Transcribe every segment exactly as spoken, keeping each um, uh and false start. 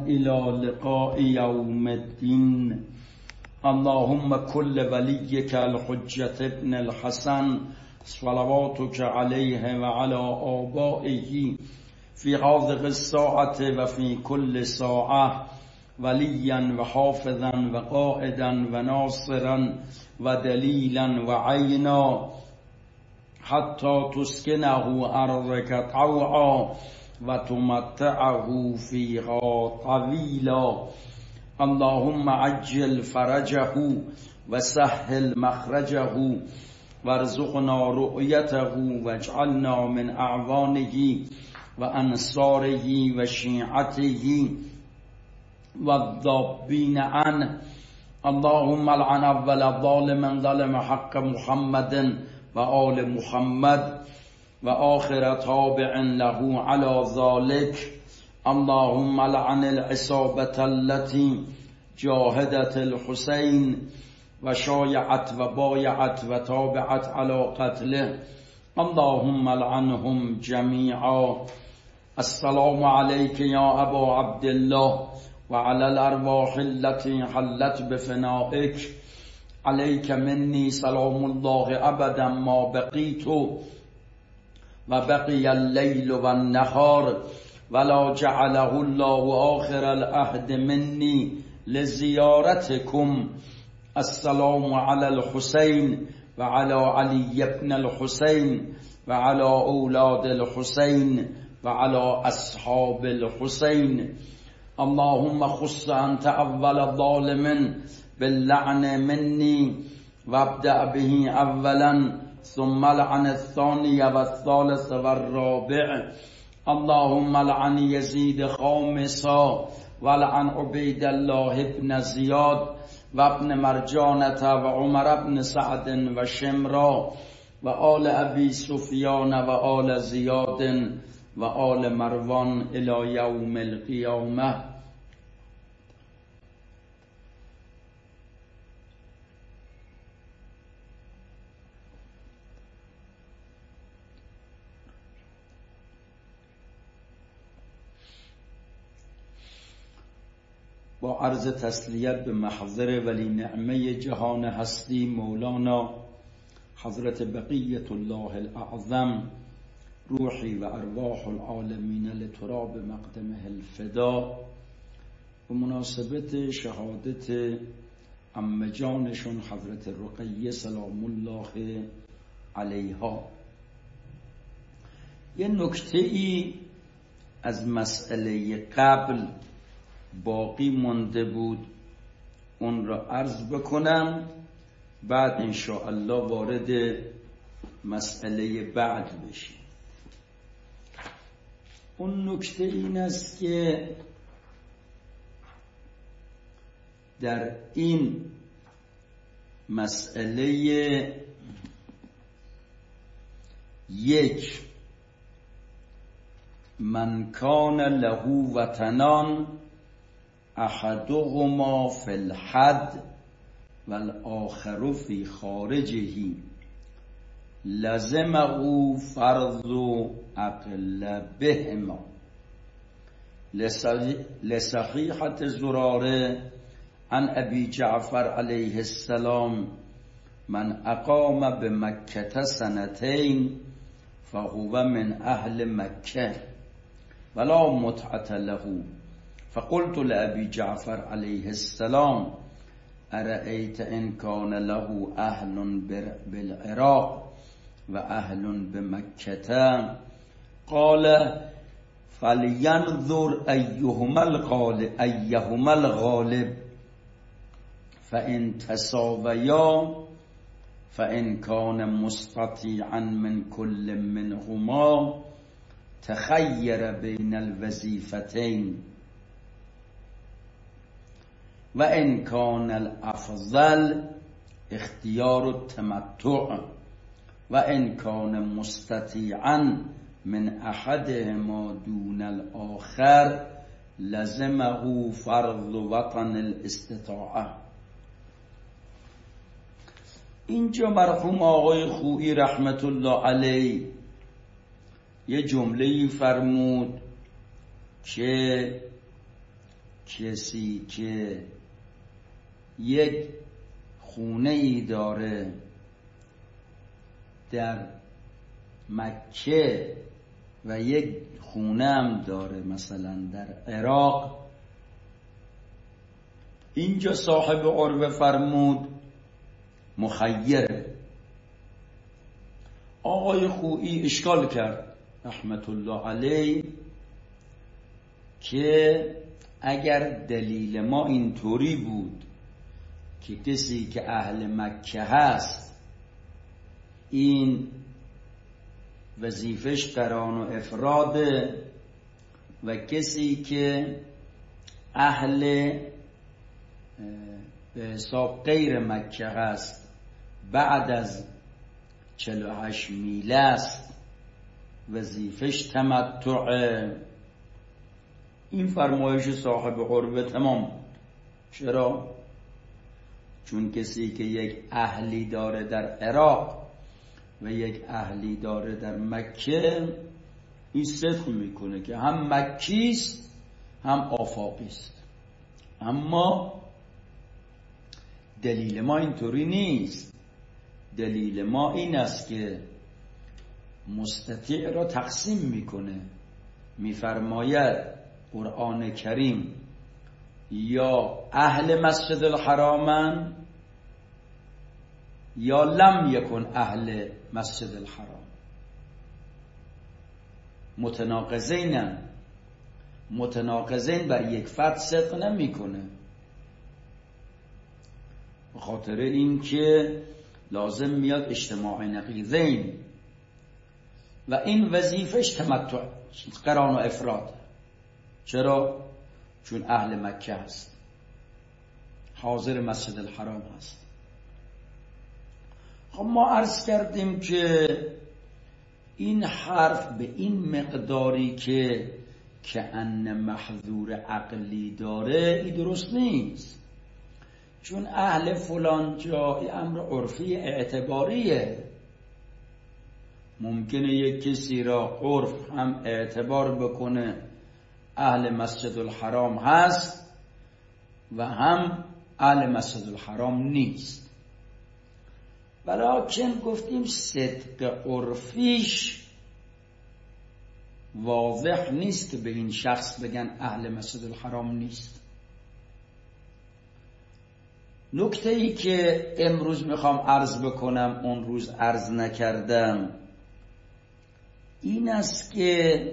إلى لقاء يوم الدين. اللهم كل وليك الحجة ابن الحسن صلواتك عليه وعلى آبائه في هذه الساعة وفي كل ساعة وليا وحافظا وقائدا وناصرا ودليلا وعينا حتى تسكنه أرضك طوعا وتمتعه فيها طويلا. اللهم عجل فرجه وسهل مخرجه وارزقنا رؤيته واجعلنا من أعوانه وأنصاره وشيعته والضابين عنه. اللهم لعن أول ظالم ظلم حق محمد وآل محمد وآخر تابع له على ذلك. اللهم لعن العصابة التي جاهدت الحسين وشايعت وبايعت وتابعت على قتله. اللهم لعنهم جميعا. السلام عليك يا أبا عبد الله وعلى الأرواح التي حلت بفنائك. عليك مني سلام الله أبدا ما بقيت وبقي الليل والنهار ولا جعله الله آخر العهد مني لزيارتكم. السلام على الحسين وعلى علي بن الحسين وعلى أولاد الحسين وعلى أصحاب الحسين. اللهم خص أنت أول ظالم باللعن مني وابدأ به أولا ثم لعن الثاني والثالث والرابع. اللهم لعن يزيد خامسا ولعن عبيد الله بن زياد وابن مرجانة وعمر بن سعد وشمرا وآل أبي سفيان وآل زياد وآل مروان إلى يوم القيامة. با عرض تسلیت به محضر ولی نعمه جهان هستی مولانا حضرت بقیت الله الاعظم روحی و ارواح العالمین لتراب مقدمه الفدا، و مناسبت شهادت عمه جانشون حضرت رقیه سلام الله علیها، یه نکته ای از مسئله قبل باقی مانده بود، اون را عرض بکنم، بعد انشاءالله وارد مسئله بعد بشیم. اون نکته این است که در این مسئله یک من کان له وطنان احدهما فی الحد والآخر فی خارجه لزمه فرض اغلبهما. لصحیحة زراره عن ابی جعفر علیه السلام من اقام بمکة سنتین فهو من اهل مکه ولا متعة له. فقلت لأبي جعفر عليه السلام أرأيت إن كان له أهل بالعراق وأهل بمكة؟ قال فلينظر أيهما الغالب, أيهما الغالب فإن تساويا فإن كان مستطيعا من كل منهما تخير بين الوظيفتين و ان کان الافضل اختیار التمتع و ان کان مستطیعا من احدهما دون الاخر لزمه فرض وطن الاستطاعه. اینجا مرحوم آقای خویی رحمت الله علیه یه جمله‌ای فرمود که کسی که یک خونه ای داره در مکه و یک خونه هم داره مثلا در عراق، اینجا صاحب عروه فرمود مخیره. آقای خویی اشکال کرد رحمت الله علیه که اگر دلیل ما اینطوری بود که کسی که اهل مکه هست این وظیفش قران و افراده و کسی که اهل به حساب غیر مکه هست بعد از چهل و هشت میله است وظیفش تمتعه، این فرمایش صاحب عروه تمام. چرا؟ چون کسی که یک اهلی داره در عراق و یک اهلی داره در مکه، این صدق میکنه که هم مکیست هم آفاقیست. اما دلیل ما اینطوری نیست. دلیل ما این است که مستطیع را تقسیم میکنه، میفرماید قرآن کریم یا اهل مسجد الحرامن یا لم یکن اهل مسجد الحرام، متناقضین متناقضین بر یک فرد صدق نمیکنه، به خاطر اینکه لازم میاد اجتماع نقیضین و این وظیفش تمتع قران و افراد. چرا؟ چون اهل مکه هست، حاضر مسجد الحرام هست. خب ما عرض کردیم که این حرف به این مقداری که کأن محظور عقلی داره این درست نیست، چون اهل فلان جا امر عرفی اعتباریه. ممکنه یک کسی را عرف هم اعتبار بکنه اهل مسجد الحرام هست و هم اهل مسجد الحرام نیست، ولیکن گفتیم صدق عرفیش واضح نیست که به این شخص بگن اهل مسجد الحرام نیست. نکته ای که امروز میخوام عرض بکنم اون روز عرض نکردم این است که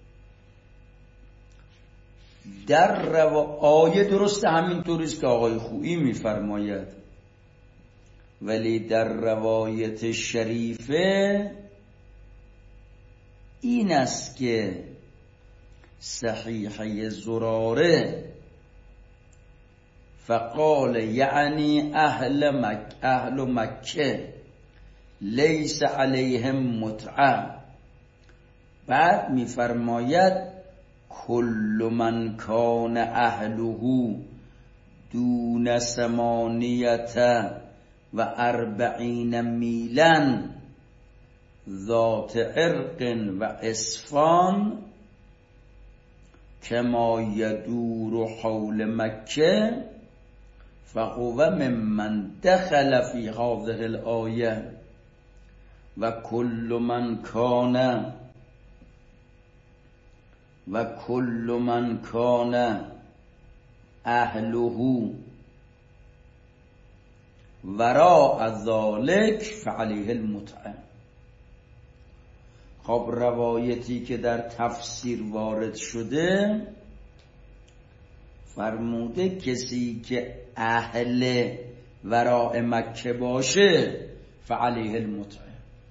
در روا... آیه درست همینطوریست که آقای خویی میفرماید، ولی در روایت شریفه این است که صحیحه زراره فقال یعنی اهل مکه اهل مکه لیس علیهم متعه، بعد میفرماید کل من کان اهله دون ثمانیت و اربعین میلن ذات عرق و اصفان کما یدور حول مکه فهو ممن دخل فی هذه الآیه و کل من کان و کل من کان اهله وراء ذلك فعلیه المتعه. خب روایتی که در تفسیر وارد شده فرموده کسی که اهل وراء مکه باشه فعلیه المتعه.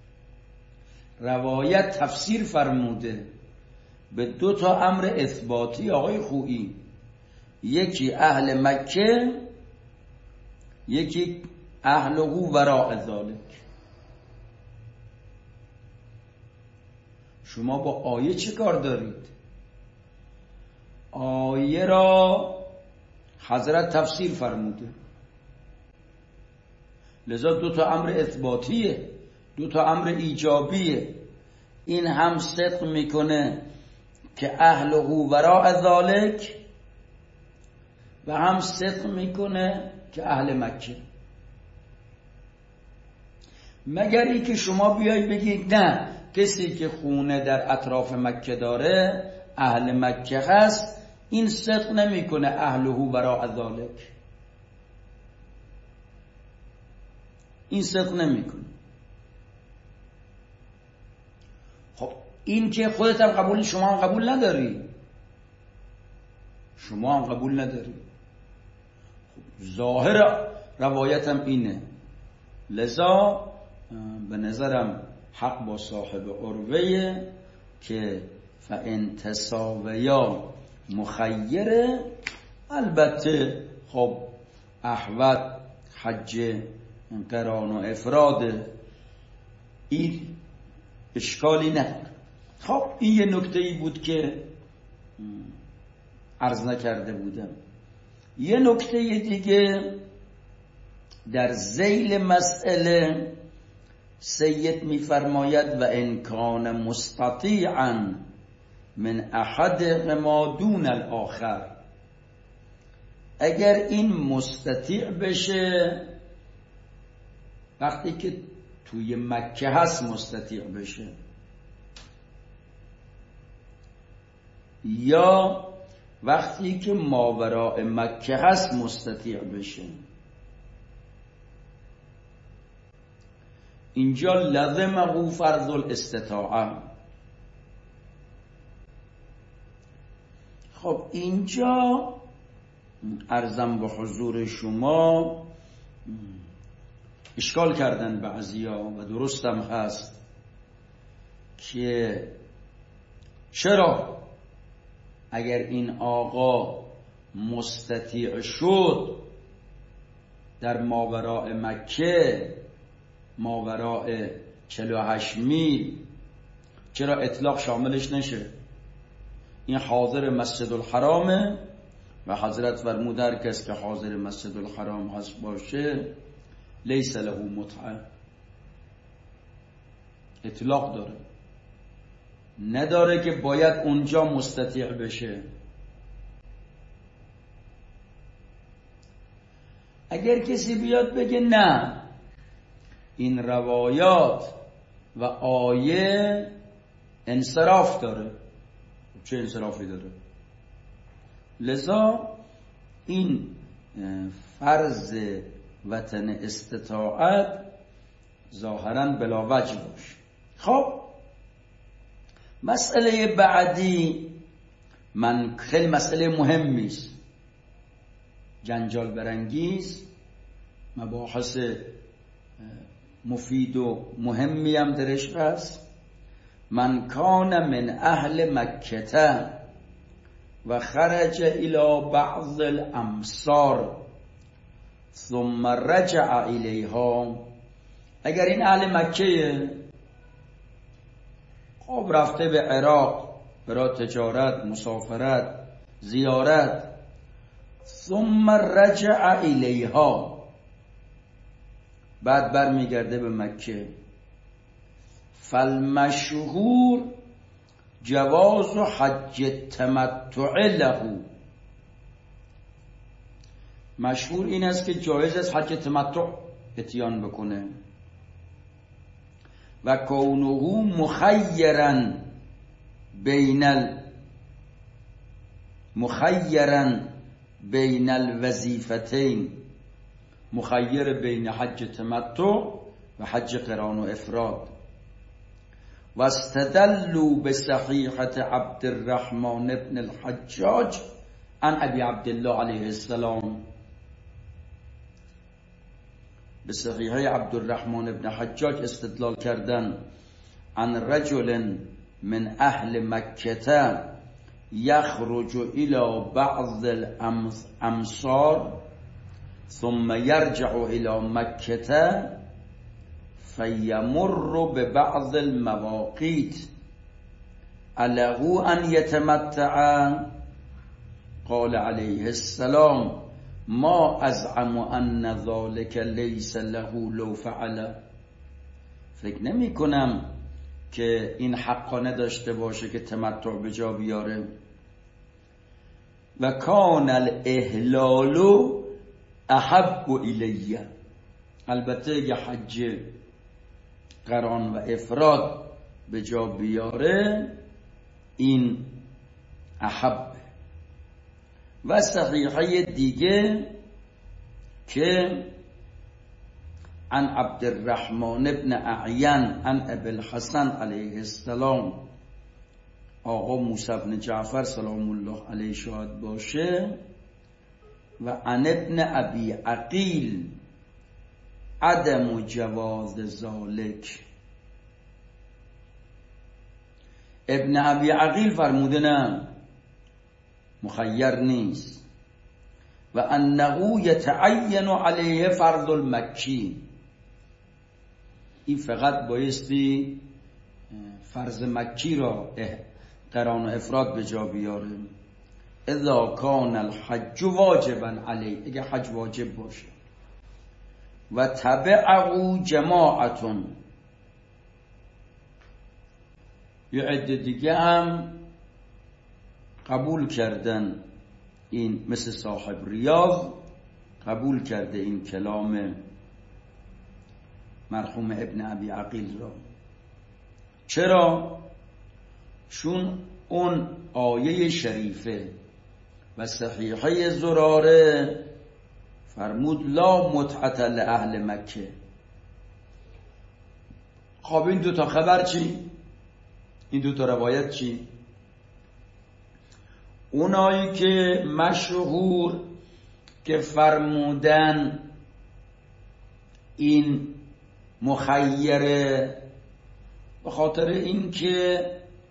روایت تفسیر فرموده به دو تا امر اثباتی آقای خویی، یکی اهل مکه یکی اهله وراء ذلك. شما با آیه چه کار دارید؟ آیه را حضرت تفسیر فرموده، لذا دو تا امر اثباتیه، دو تا امر ایجابیه. این هم صدق میکنه که اهله وراء ذلك و هم صدق میکنه که اهل مکه، مگر ای که شما بیایی بگید نه کسی که خونه در اطراف مکه داره اهل مکه هست، این صدق نمیکنه اهله وراء ذلک، این صدق نمیکنه. خب این که خودت هم قبول، شما هم قبول نداری، شما هم قبول نداری. خب ظاهر روایتم اینه، لذا به نظرم حق با صاحب عروه که فان تساویا مخیره. البته خب احوت حج قران و افراد این اشکالی نداره. خب این یه نکته ای بود که عرض نکرده بودم. یه نکته دیگه در ذیل مسئله سید میفرماید و ان کان مستطیعا من احدهما دون الاخر، اگر این مستطیع بشه وقتی که توی مکه هست مستطیع بشه، یا وقتی که ماوراء مکه هست مستطیع بشه. اینجا لزمه فرض الاستطاعه. خب اینجا عرضم به حضور شما اشکال کردن بعضیا و درستم هست که چرا اگر این آقا مستطیع شد در ماوراء مکه، ماوراء چهل و هشت میل، چرا اطلاق شاملش نشه؟ این حاضر مسجد الحرامه و حضرت فرمود هر کس که حاضر مسجد الحرام هست باشه لیس له متعه، اطلاق داره، نداره که باید اونجا مستطیع بشه. اگر کسی بیاد بگه نه این روایات و آیه انصراف داره، چه انصرافی داره؟ لذا این فرض وطن استطاعت ظاهراً بلا وجه باشه. خب مسئله بعدی من خیلی مسئله مهمی است، جنجال برانگیز، مباحث مفید و مهمی هم درش هست. من کان من اهل مکه و خرج الى بعض الامصار ثم رجع الیها، اگر این اهل مکه خب رفته به عراق برای تجارت، مسافرت، زیارت، ثم رجع الیها، بعد بر میگرده به مکه، فالمشهور جواز حج تمتع له، مشهور این است که جایز است حج تمتع اتیان بکنه. و کونه مخیرا بین ال مخیرا بین الوظیفتین، مخیر بین حج تمتع و حج قران و افراد. و استدلوا بصحیحة عبد الرحمن بن الحجاج عن ابی عبدالله علیه السلام، به صحیحه عبدالرحمن بن حجاج استدلال کردن، عن رجل من اهل مکه یخرج الى بعض الامصار ثم یرجع الى مکه فیمر ببعض المواقیت اله ان یتمتع، قال علیه السلام ما ازعم ان ذلك لیس له لو فعل، فکر نمی کنم که این حقا نداشته باشه که تمتع به جا بیاره. و کان الاهلال احب الیه. البته یه حج قران و افراد به جا بیاره این احب. و صحیحه دیگه که عن عبد الرحمن ابن اعین عن ابی الحسن علیه السلام، آقا موسی بن جعفر سلام الله علیه شاد باشه، و عن ابن ابی عقیل عدم جواز ذالک. ابن ابی عقیل فرموده نه مخیر نیست. و انه یتعین علیه فرض المکی، این فقط بایستی فرض مکی را قران و افراد به جا بیاره. اذا کان الحج واجبا علیه، اگه حج واجب باشه. و تبعه جماعتون، یه عده دیگه هم قبول کردن این، مثل صاحب ریاض قبول کرده این کلام مرحوم ابن ابی عقیل را. چرا؟ چون اون آیه شریفه و صحیحه زراره فرمود لا متعة لأهل مکه. خب این دو تا خبر چی؟ این دو تا روایت چی؟ اونایی که مشهور که فرمودن این مخیره به خاطر این که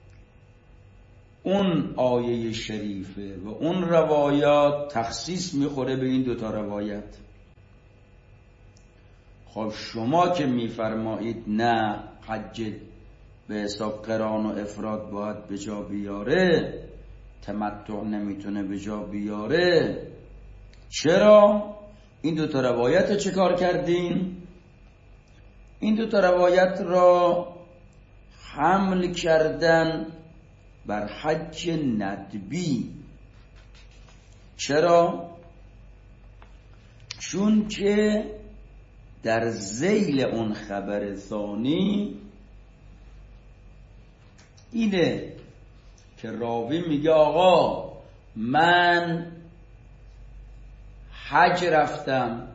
اون آیه شریفه و اون روایات تخصیص میخوره به این دوتا روایت. خب شما که میفرمایید نه حج به حساب قران و افراد باید به جا بیاره، تمتع نمیتونه به جا بیاره، چرا این دوتا روایت چه کار کردین؟ این دوتا روایت را حمل کردن بر حج ندبی. چرا؟ چون که در ذیل اون خبر ثانی اینه که راوی میگه آقا من حج رفتم،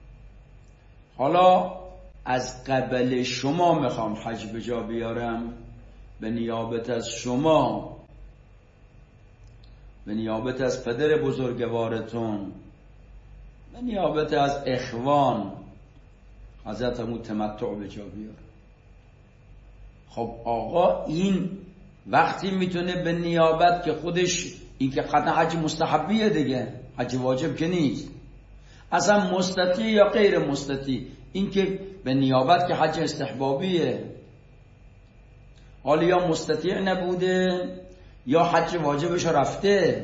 حالا از قبل شما میخوام حج به جا بیارم، به نیابت از شما، به نیابت از پدر بزرگوارتون، به نیابت از اخوان حضرتمو تمتع به جا بیار. خب آقا این وقتی میتونه به نیابت که خودش این که قطعا حج مستحبیه دیگه، حج واجب که نیست، اصلا مستطیع یا غیر مستطیع، این که به نیابت که حج استحبابیه، حالا یا مستطیع نبوده یا حج واجبش رفته.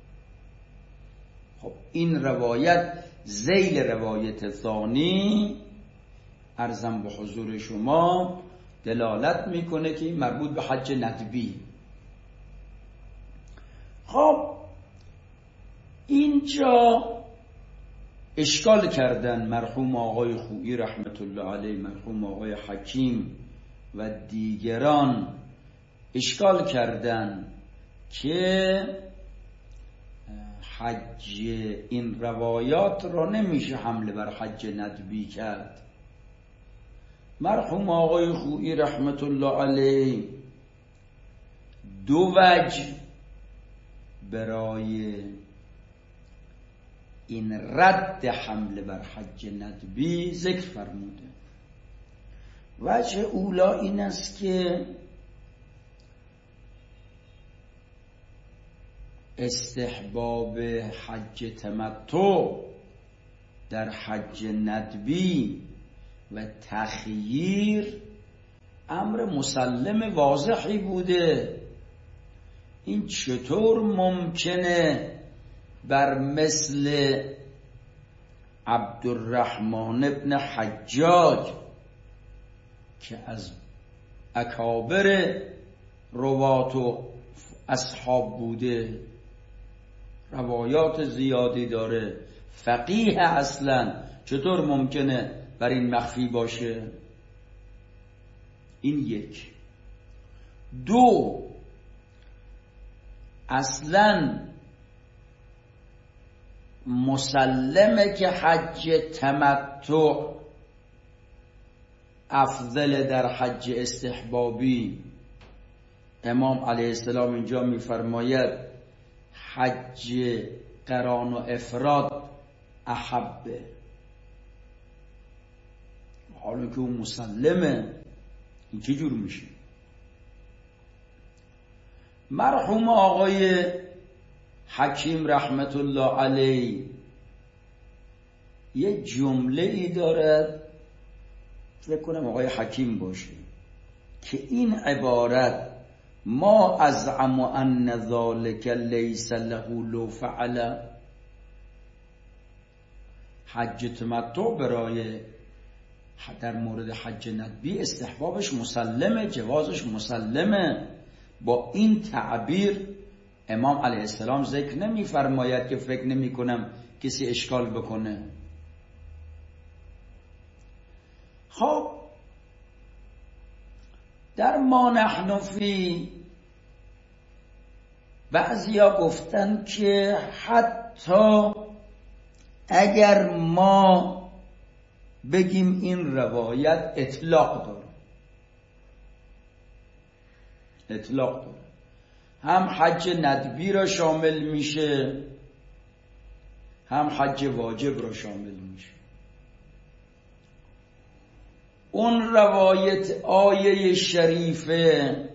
خب این روایت ذیل روایت ثانی عرضم به حضور شما دلالت میکنه که این مربوط به حج ندبی. خب اینجا اشکال کردن مرحوم آقای خویی رحمت الله علیه، مرحوم آقای حکیم و دیگران اشکال کردن که حج این روایات را نمیشه حمله بر حج ندبی کرد. مرحوم آقای خویی رحمت الله علیه دو وجه برای این رد حمله بر حج ندبی ذکر فرموده. وجه اولا این است که استحباب حج تمتع در حج ندبی و تخییر امر مسلم واضحی بوده. این چطور ممکنه بر مثل عبدالرحمن ابن حجاج که از اکابر روات و اصحاب بوده، روایات زیادی داره، فقیه اصلا، چطور ممکنه بر این مخفی باشه؟ این یک. دو، اصلا مسلمه که حج تمتع افضل در حج استحبابی. امام علیه السلام اینجا میفرماید حج قران و افراد احبه. حالا که اون مسلمه، این چه جور میشه؟ مرحوم آقای حکیم رحمت الله علیه یه جمله ای دارد، فکر کنم آقای حکیم باشه، که این عبارت ما ازعم ان ذلک لیس له لو فعل. حج تمتع برای در مورد حج ندبی استحبابش مسلمه، جوازش مسلمه. با این تعبیر امام علیه السلام ذکر نمی فرماید که فکر نمی کنم کسی اشکال بکنه. خب در ما نحن فی، بعضیا گفتن که حتی اگر ما بگیم این روایت اطلاق داره، اطلاق داره، هم حج ندبی را شامل میشه، هم حج واجب را شامل میشه. اون روایت آیه شریفه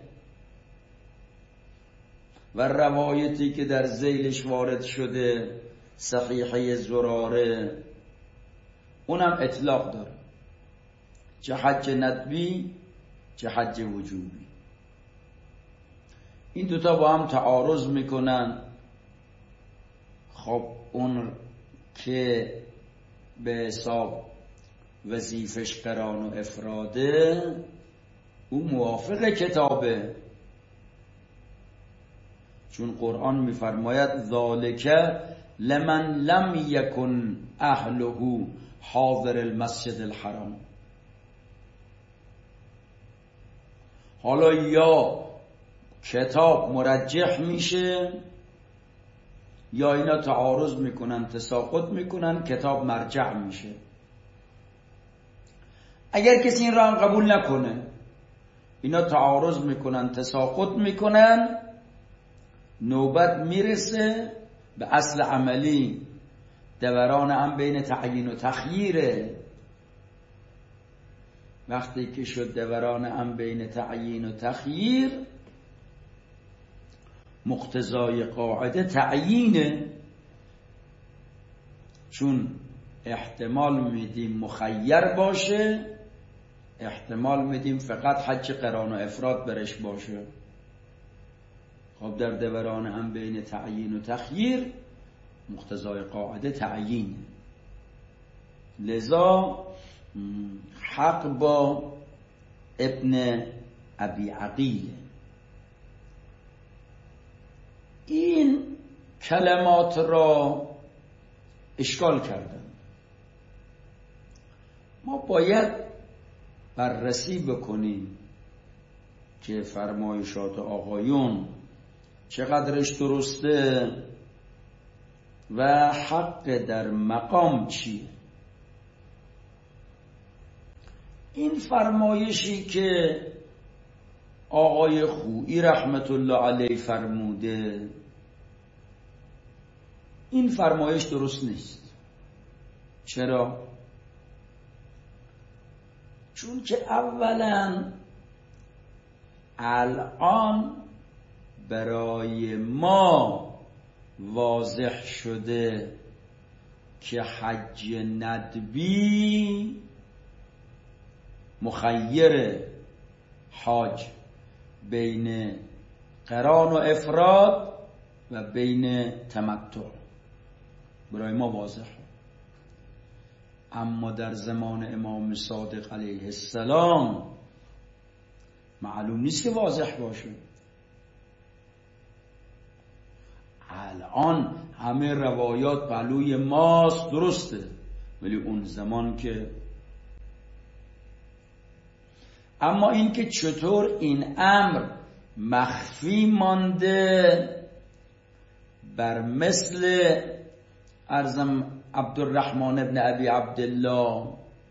و روایتی که در ذیلش وارد شده صحیحه زراره، اونم اطلاق داره، چه حج ندبی چه حج وجوبی. این دوتا با هم تعارض میکنن. خب اون که به حساب وظیفش قران و افراده، او موافق کتابه، چون قرآن میفرماید ذالک لمن لم یکن اهله حاضر المسجد الحرام. حالا یا کتاب مرجح میشه یا اینا تعارض میکنن، تساقط میکنن، کتاب مرجع میشه. اگر کسی این را هم قبول نکنه، اینا تعارض میکنن، تساقط میکنن، نوبت میرسه به اصل عملی، دوران هم بین تعیین و تخییره. وقتی که شد دوران هم بین تعیین و تخییر، مقتضای قاعده تعیینه، چون احتمال میدیم مخیر باشه، احتمال میدیم فقط حج قران و افراد برش باشه. خب در دوران هم بین تعیین و تخییر مقتضای قاعده تعیین، لذا حق با ابن ابی عقیل. این کلمات را اشکال کردن. ما باید بررسی بکنیم که فرمایشات آقایون چقدرش درسته و حق در مقام چیه. این فرمایشی که آقای خویی رحمت الله علیه فرموده، این فرمایش درست نیست. چرا؟ چون که اولا الان برای ما واضح شده که حج ندبی مخیر حاج بین قران و افراد و بین تمتع، برای ما واضحه. اما در زمان امام صادق علیه السلام معلوم نیست که واضح باشه. الان همه روایات پهلوی ماست، درسته، ولی اون زمان که اما اینکه چطور این امر مخفی مانده بر مثل ارزم عبدالرحمن ابن ابی عبدالله.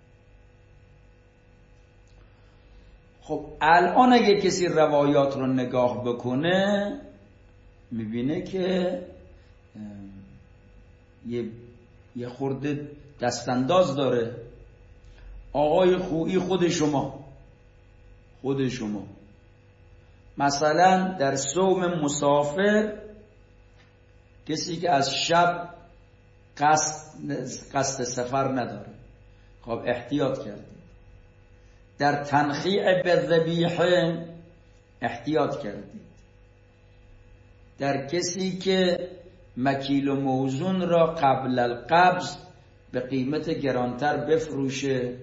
خب الان اگه کسی روایات رو نگاه بکنه میبینه که یه یه خورده دستانداز داره. آقای خویی خود شما خود شما مثلا در صوم مسافر، کسی که از شب قصد قصد سفر نداره، خب احتیاط کردید. در تنخیع بالذبیحه احتیاط کردید. در کسی که مکیل و موزون را قبل القبض به قیمت گرانتر بفروشه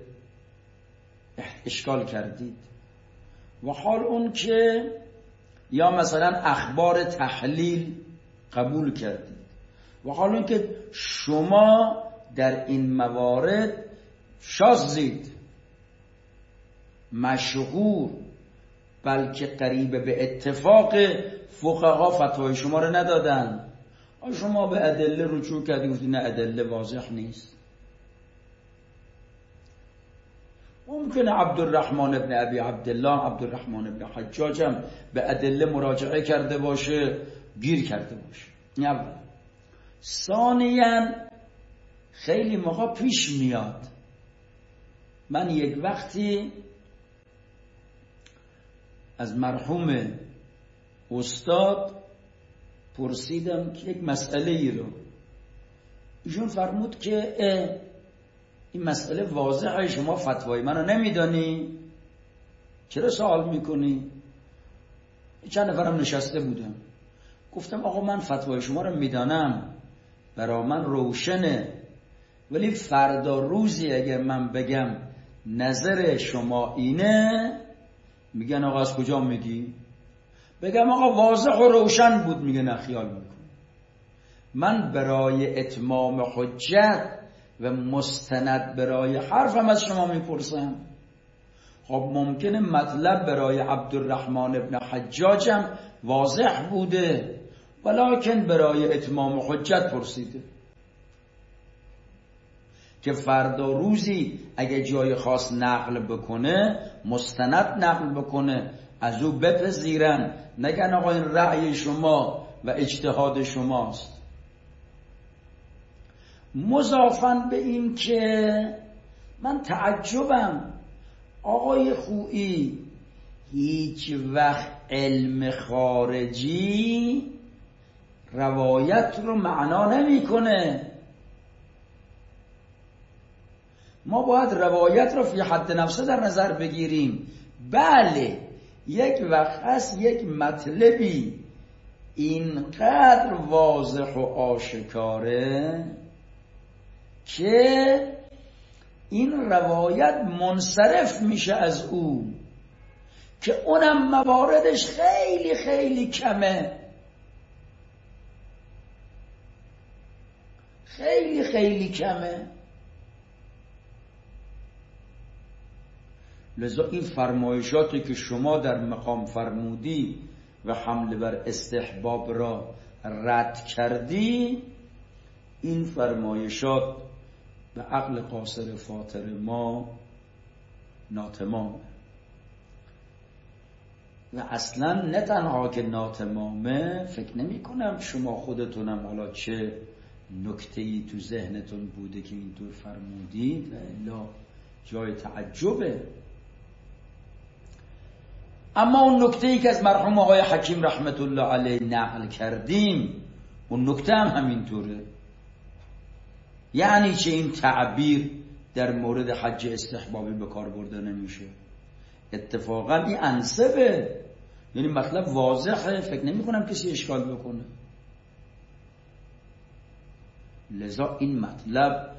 اشکال کردید. و حال اون که یا مثلا اخبار تحلیل قبول کردید. و حال اون که شما در این موارد شاذید، مشهور، بلکه قریب به اتفاق فقها فتوای شما رو ندادن. شما به ادله رجوع کردید، گفتید نه ادله واضح نیست. ممکنه عبدالرحمن ابن ابی عبدالله عبدالرحمن ابن حجاج هم به ادله مراجعه کرده باشه، گیر کرده باشه. اول. ثانیاً خیلی موقع پیش میاد، من یک وقتی از مرحوم استاد پرسیدم که یک مسئله ای رو، ایشون فرمود که این مسئله واضحه، شما فتوای منو نمیدانی، چرا سوال میکنی؟ چند نفرم نشسته بودم، گفتم آقا من فتوای شما رو میدانم، برای من روشنه، ولی فردا روزی اگر من بگم نظر شما اینه، میگن آقا از کجا میگی؟ بگم آقا واضح و روشن بود، میگه نه خیال میکن. من برای اتمام حجت و مستند برای حرفم از شما میپرسم. خب ممکنه مطلب برای عبدالرحمن ابن حجاجم واضح بوده، ولکن برای اتمام حجت پرسیده که فردا روزی اگه جای خاص نقل بکنه، مستند نقل بکنه، از او بپذیرن، نگن آقا این رأی شما و اجتهاد شماست. مضافاً به این که من تعجبم آقای خویی هیچ وقت علم خارجی روایت رو معنا نمی کنه. ما باید روایت رو فی حد نفسه در نظر بگیریم. بله یک وقت هست یک مطلبی اینقدر واضح و آشکاره که این روایت منصرف میشه از او، که اونم مواردش خیلی خیلی کمه، خیلی خیلی کمه. لذا این فرمایشاتی که شما در مقام فرمودی و حمله بر استحباب را رد کردی، این فرمایشات به عقل قاصر فاطر ما ناتمامه. و اصلا نه تنها که ناتمامه، فکر نمی کنم شما خودتونم حالا چه نکته‌ای تو ذهنتون بوده که اینطور فرمودید، الا جای تعجبه. اما اون نکته‌ای که از مرحوم آقای حکیم رحمت الله علیه نقل کردیم، اون نکته هم همینطوره. یعنی چه این تعبیر در مورد حج استحبابی به کار برده نمیشه؟ اتفاقا این انسبه، یعنی مطلب واضحه، فکر نمی کنم کسی اشکال بکنه. لذا این مطلب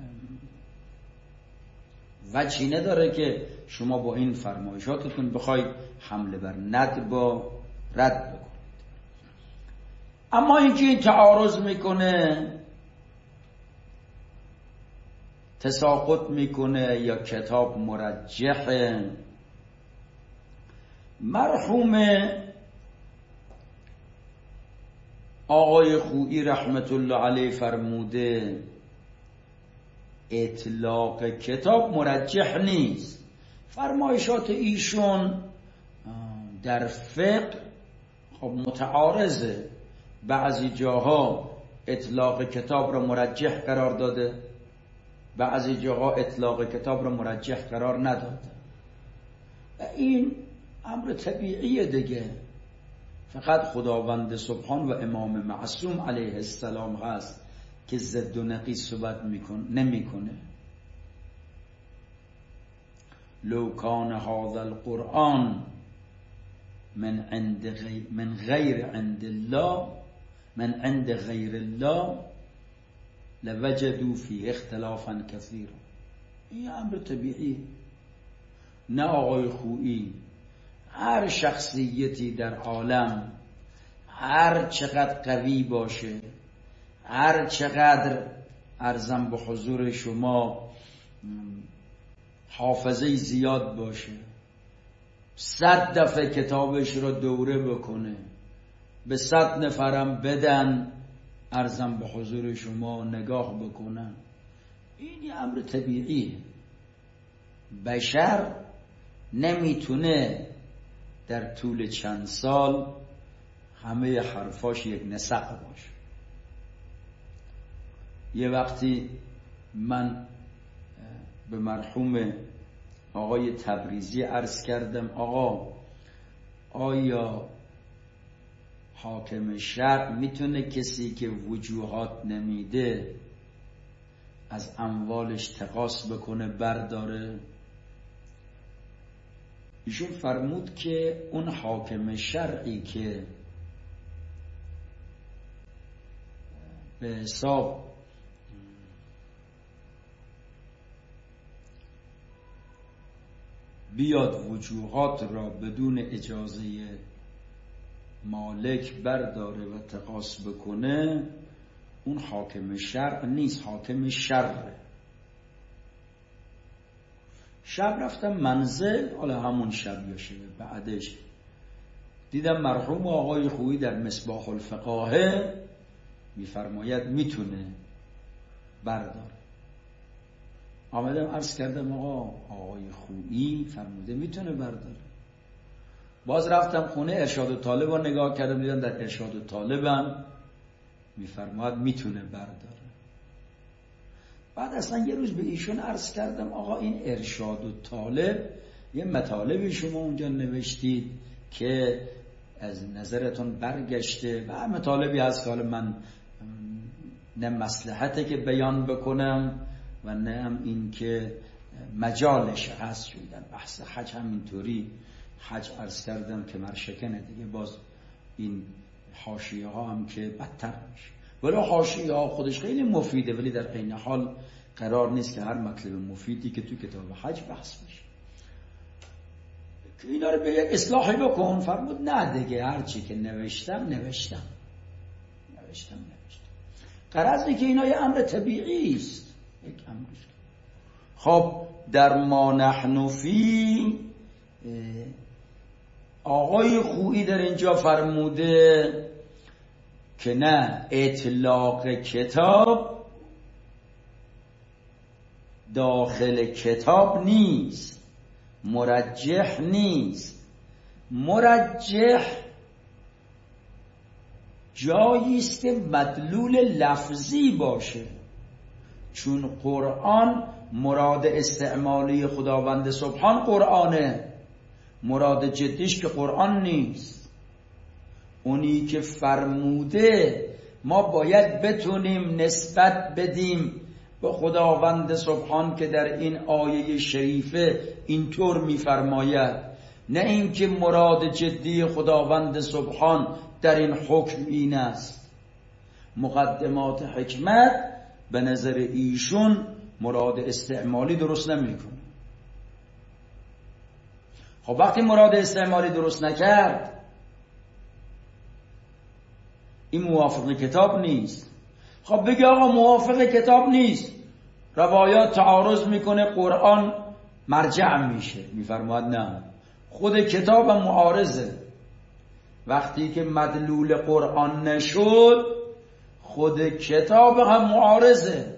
وجهی نداره که شما با این فرمایشاتتون بخواید حمله بر ند با رد بکنید. اما اینکه این تعارض میکنه، تساقط میکنه یا کتاب مرجحه، مرحوم آقای خویی رحمت الله علیه فرموده اطلاق کتاب مرجح نیست. فرمایشات ایشون در فقه خب متعارضه، بعضی جاها اطلاق کتاب را مرجح قرار داده، بعضی جاها اطلاق کتاب را مرجح قرار نداده. و این امر طبیعیه دیگه. فقط خداوند سبحان و امام معصوم علیه السلام هست که ضد و نقیض صحبت نمیکنه. لو کان هذا القرآن من عند غیر من غیر عند الله من عند غیر الله لوجدوا فی اختلافا کثیرا. این امر طبیعی. نه آقای خویی، هر شخصیتی در عالم هر چقدر قوی باشه، هر چقدر ارزم به حضور شما حافظه زیاد باشه، صد دفعه کتابش رو دوره بکنه، به صد نفرم بدن، ارزم به حضور شما نگاه بکنن، این یه امر طبیعیه. بشر نمیتونه در طول چند سال همه حرفاش یک نسق باشه. یه وقتی من به مرحوم آقای تبریزی عرض کردم آقا آیا حاکم شرع میتونه کسی که وجوهات نمیده از اموالش تقاص بکنه برداره؟ ایشون فرمود که اون حاکم شرعی که به حساب بیاد وجوهات را بدون اجازه مالک برداره و تقاص بکنه، اون حاکم شرع نیست، حاکم شره. شب رفتم منزل، حالا همون شب یا شب بعدش دیدم مرحوم آقای خویی در مصباح الفقاهه میفرماید میتونه برداره. آمدم عرض کردم آقا آقای خویی فرموده میتونه برداره. باز رفتم خونه ارشاد الطالب رو نگاه کردم، دیدم در ارشاد الطالبم میفرماید میتونه برداره. بعد اصلا یه روز به ایشون عرض کردم آقا این ارشاد الطالب یه مطالبی شما اونجا نوشتید که از نظرتون برگشته و مطالبی هست که حالا من نه مصلحته که بیان بکنم و نه هم این که مجالش هست شدن. بحث حج همینطوری حج عرض کردم که مرشکنه دیگه، باز این حاشیه ها هم که بدتر میشه. ولی حاشیه ها خودش خیلی مفیده، ولی در عین حال قرار نیست که هر مطلب مفیدی که تو کتاب حج بحث میشه که اینا رو به یک اصلاحی بکن. فرمود نه دیگه هر چی که نوشتم نوشتم نوشتم نوشتم. غرض اینه که اینا یه امر طبیعی است، یک امر. خب در ما نحن فی آقای خویی در اینجا فرموده که نه، اطلاق کتاب داخل کتاب نیست، مرجح نیست. مرجح جایی است که مدلول لفظی باشه، چون قرآن مراد استعمالی خداوند سبحان قرآنه، مراد جدیش که قرآن نیست. اونی که فرموده ما باید بتونیم نسبت بدیم به خداوند سبحان که در این آیه شریفه اینطور میفرماید، نه اینکه مراد جدی خداوند سبحان در این حکم این است. مقدمات حکمت به نظر ایشون مراد استعمالی درست نمیکنه. خب وقتی مراد استعمالی درست نکرد، این موافق کتاب نیست. خب بگی آقا موافق کتاب نیست، روایات تعارض میکنه، قرآن مرجع میشه. میفرماد نه، خود کتاب هم معارضه. وقتی که مدلول قرآن نشد، خود کتاب هم معارضه،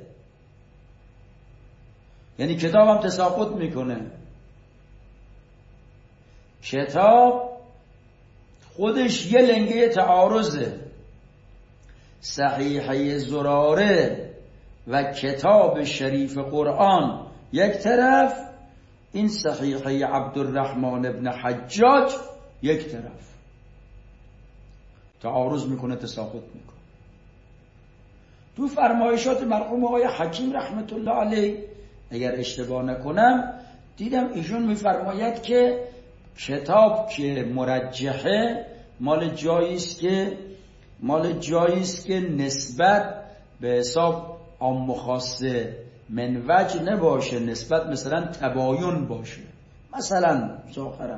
یعنی کتاب هم تساقط میکنه. کتاب خودش یه لنگه تعارضه. صحیحه زراره و کتاب شریف قرآن یک طرف، این صحیحه عبدالرحمن ابن حجاج یک طرف. تعارض میکنه، تساقط میکنه. تو فرمایشات مرحوم آقای حکیم رحمت الله علیه اگر اشتباه نکنم دیدم ایشون میفرماید که کتاب که مرجحه مال جایی است که مال جایی است که نسبت به حساب عام و خاص من وجه نباشه، نسبت مثلا تباین باشه، مثلا ظاهرا.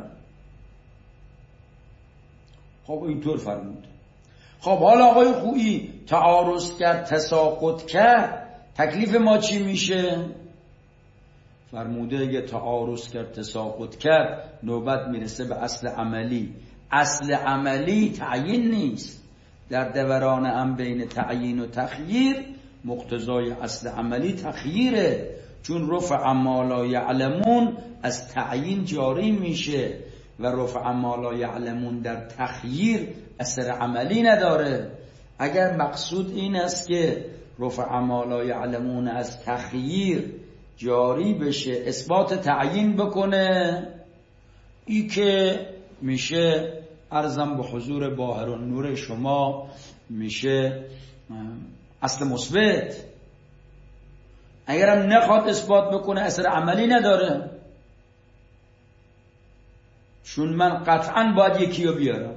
خب اینطور فرمود. خب حالا آقای خویی تعارض کرد، تساقط کرد، تکلیف ما چی میشه؟ فرموده اگه تعارض کرد، تساقط کرد، نوبت میرسه به اصل عملی. اصل عملی تعیین نیست. در دوران هم بین تعیین و تخییر مقتضای اصل عملی تخییره، چون رفع ما لا یعلمون از تعیین جاری میشه و رفع ما لا یعلمون در تخییر اثر عملی نداره. اگر مقصود این است که رفع ما لا یعلمون از تخییر جاری بشه، اثبات تعیین بکنه، ای که میشه عرضم به حضور باهر و نور شما میشه اصل مثبت. اگرم نخواد اثبات بکنه اثر عملی نداره، چون من قطعا باید یکی رو بیارم.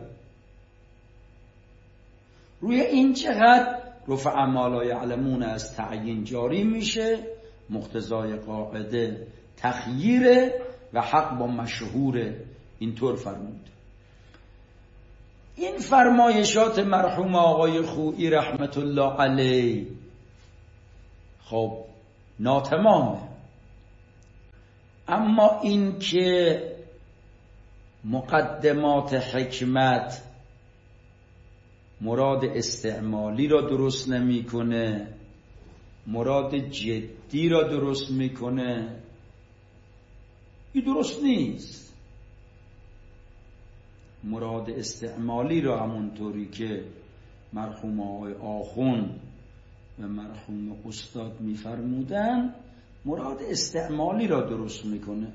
روی این چقدر رفع ما لا یعلمون از تعیین جاری میشه، مقتضای قاعده تخییره و حق با مشهوره. اینطور فرمود. این فرمایشات مرحوم آقای خویی رحمت الله علیه خب ناتمامه، اما این که مقدمات حکمت مراد استعمالی را درست نمیکنه، مراد جدی را درست میکنه، این درست نیست. مراد استعمالی را همونطوری که مرحوم آقای آخون و مرحوم استاد میفرمودن، مراد استعمالی را درست میکنه.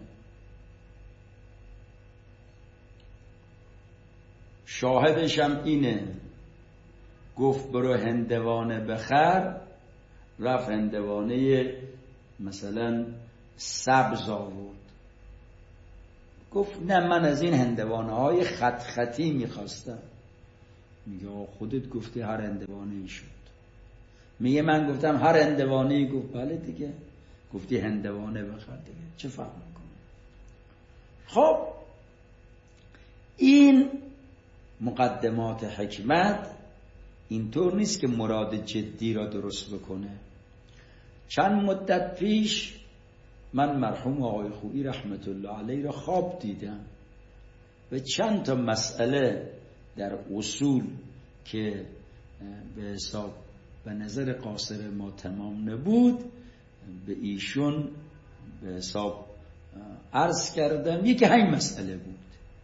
شاهدش هم اینه، گفت برو هندوانه بخر، رفت هندوانه مثلا سبز آورد. گفت نه من از این هندوانه های خط خطی میخواستم. میگه خودت گفتی هر هندوانه ای شد. میگه من گفتم هر هندوانه ای. گفت بله دیگه، گفتی هندوانه بخر دیگه، چه فرق میکنه؟ خب این مقدمات حکمت اینطور نیست که مراد جدی را درست بکنه. چند مدت پیش من مرحوم آقای خویی رحمت الله علیه را خواب دیدم و چند تا مسئله در اصول که به حساب به نظر قاصر ما تمام نبود به ایشون به حساب عرض کردم. یکی همین مسئله بود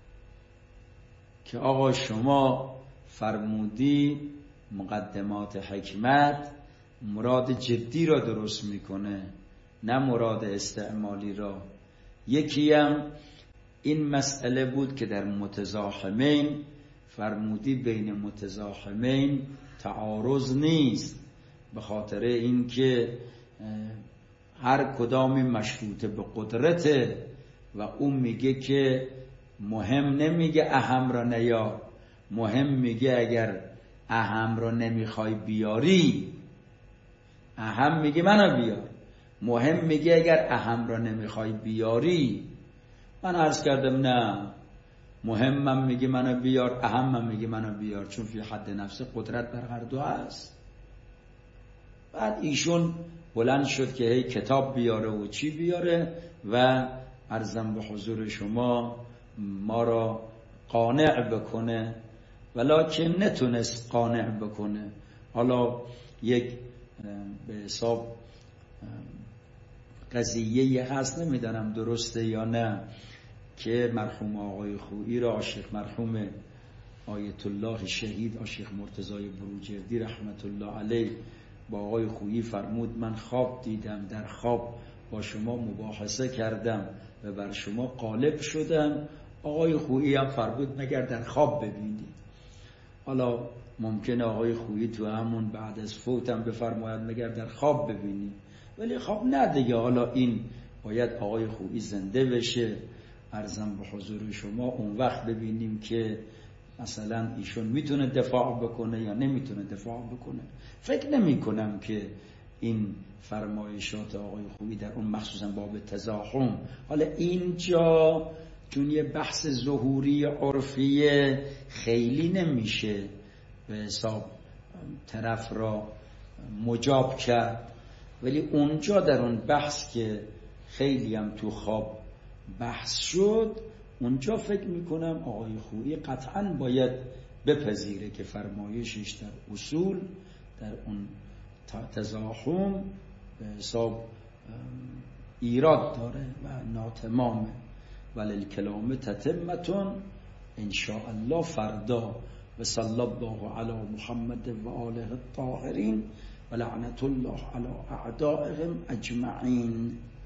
که آقا شما فرمودی مقدمات حکمت مراد جدی را درست میکنه، نه مراد استعمالی را. یکی هم این مسئله بود که در متزاحمین فرمودی بین متزاحمین تعارض نیست، به خاطر اینکه هر کدامی مشروطه به قدرته و اون میگه که مهم نمیگه اهم را نیار، مهم میگه اگر اهم را نمیخوای بیاری، اهم میگه منو بیار، مهم میگه اگر اهم را نمیخوای بیاری. من عرض کردم نه، مهمم میگه منو بیار، اهمم میگه منو بیار، چون فی حد نفس قدرت در هر دو هست. بعد ایشون بلند شد که هی کتاب بیاره و چی بیاره و عرضم به حضور شما ما را قانع بکنه، ولکن نتونست قانع بکنه. حالا یک به حساب قضیه هست، نمیدانم درسته یا نه، که مرحوم آقای خویی را عاشق مرحوم آیت الله شهید عاشق مرتضای بروجردی رحمت الله علیه با آقای خویی فرمود من خواب دیدم، در خواب با شما مباحثه کردم و بر شما غالب شدم. آقای خویی هم فرمود مگر در خواب ببینید. حالا ممکنه آقای خویی تو همون بعد از فوتم بفرماید مگر در خواب ببینید، ولی خواب نه دیگه. حالا این باید آقای خویی زنده بشه، عرضم به حضور شما اون وقت ببینیم که مثلا ایشون میتونه دفاع بکنه یا نمیتونه دفاع بکنه. فکر نمی کنم که این فرمایشات آقای خویی در اون مخصوصا باب تزاحم، حالا اینجا چون یه بحث ظهوری عرفیه خیلی نمیشه به حساب طرف را مجاب کرد، ولی اونجا در اون بحث که خیلی هم تو خواب بحث شد، اونجا فکر میکنم آقای خویی قطعا باید بپذیره که فرمایشش در اصول در اون تزاحم به حساب ایراد داره و ناتمامه. ولی الکلام تتمتون انشاء الله فردا. و صلی الله علی محمد و آله الطاهرین و لعنت الله علی اعدائهم اجمعین.